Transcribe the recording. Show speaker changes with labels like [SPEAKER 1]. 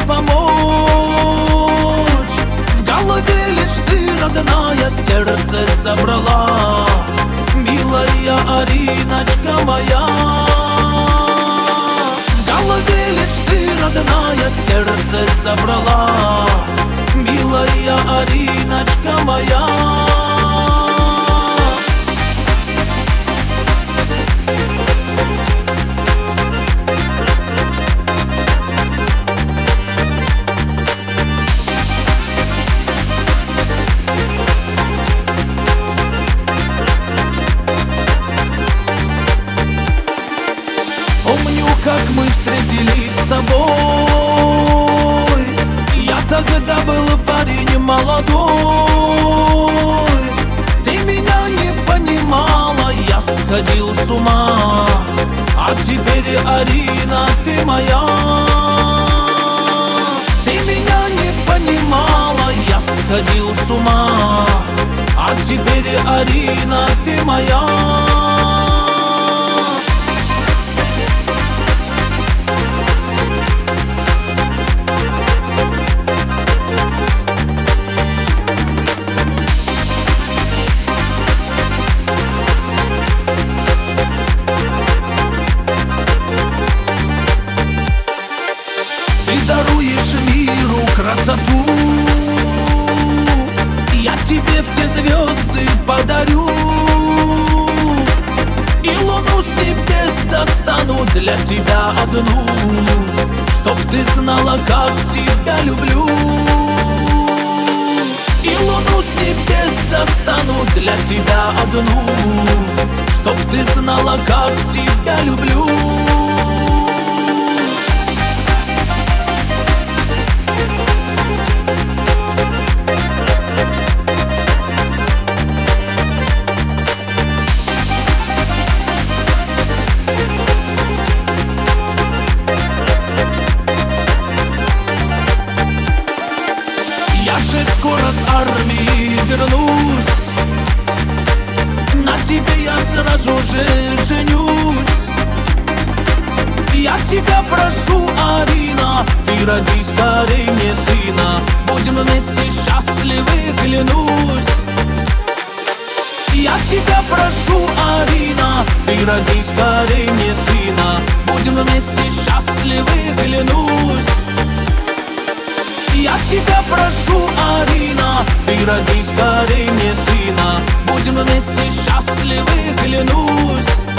[SPEAKER 1] помочь. В голове лишь ты, родная, сердце собрала, милая Ариночка моя. В голове лишь ты, родная, сердце собрала, милая Ариночка моя. Помню, как мы встретились с тобой. Я тогда был парень молодой. Ты меня не понимала, я сходил с ума. А теперь, Арина, ты моя. Ты меня не понимала, я сходил с ума. А теперь, Арина, ты моя. Даруешь миру красоту, я тебе все звезды подарю. И луну с небес достану для тебя одну, чтоб ты знала, как тебя люблю. И луну с небес достану для тебя одну, чтоб ты знала, как тебя люблю. Я же скоро с армии вернусь, на тебе я сразу же женюсь. Я тебя прошу, Арина, ты роди скорей мне сына. Будем вместе счастливы, клянусь. Я тебя прошу, Арина, ты роди скорей мне сына. Будем вместе счастливы, клянусь. Я тебя прошу, Арина, ты роди скорей мне сына. Будем вместе счастливы, клянусь.